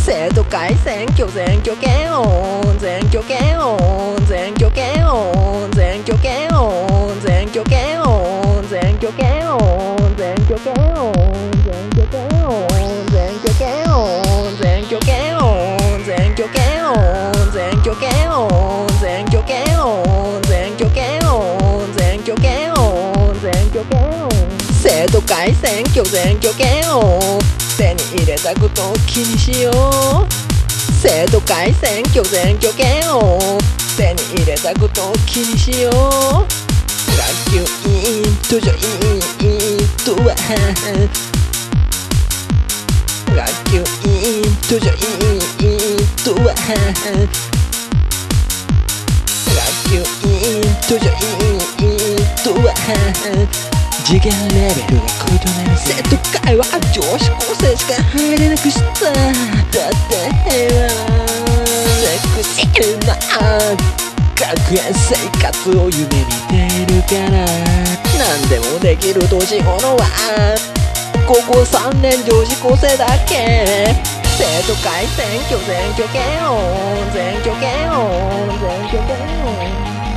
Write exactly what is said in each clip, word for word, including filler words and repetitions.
生徒会選挙選挙権を選挙権を選挙権を選挙権を選挙権を選挙権を選挙権を選挙権を選挙権を選挙権を選挙権を選挙権を選挙権を選挙権を選挙権を選挙権を生徒会選挙選挙権を手に入れたことを気にしよう。生徒会選挙選挙権を手に入れたことを気にしよう。学級委員図書委員とは学級委員図書委員とは学級委員図書委員とは次元レベルが異なる。生徒会は女子高生しか入れなくした。だって平和セクシーな学園生活を夢見ているから。何でもできる年頃は高校さんねん女子高生だけ。生徒会選挙選挙権を選挙権を選挙権を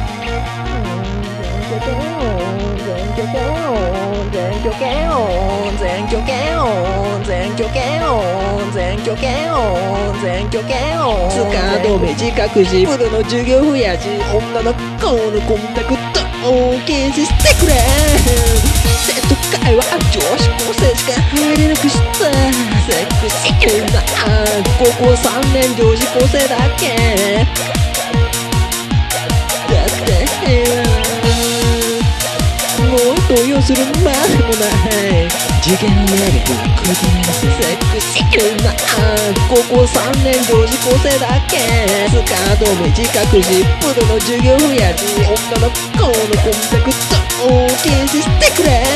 選挙権を選挙権を選挙権を選挙権を選挙権を選挙権を選挙権をスカート短くしプロの授業増やし女の子のコンタクトを禁止してくれ。生徒会は女子高生しか入れなくした。セクシーな高校さんねん女子高生だけ。だって平和もう動揺するまでもない。次元レベルが異なる。セクシーな高校さんねん女子高生だけ。スカート短くしプロの授業増やし女の子のコンタクトを禁止してくれ。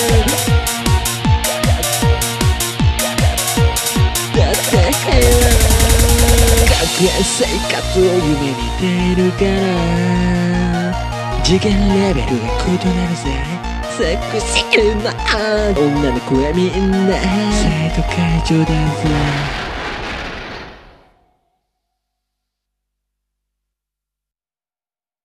だって平和学園生活を夢見ているから。次元レベルが異なるぜ。セクシーな女の子はみんな生徒会長だぜ。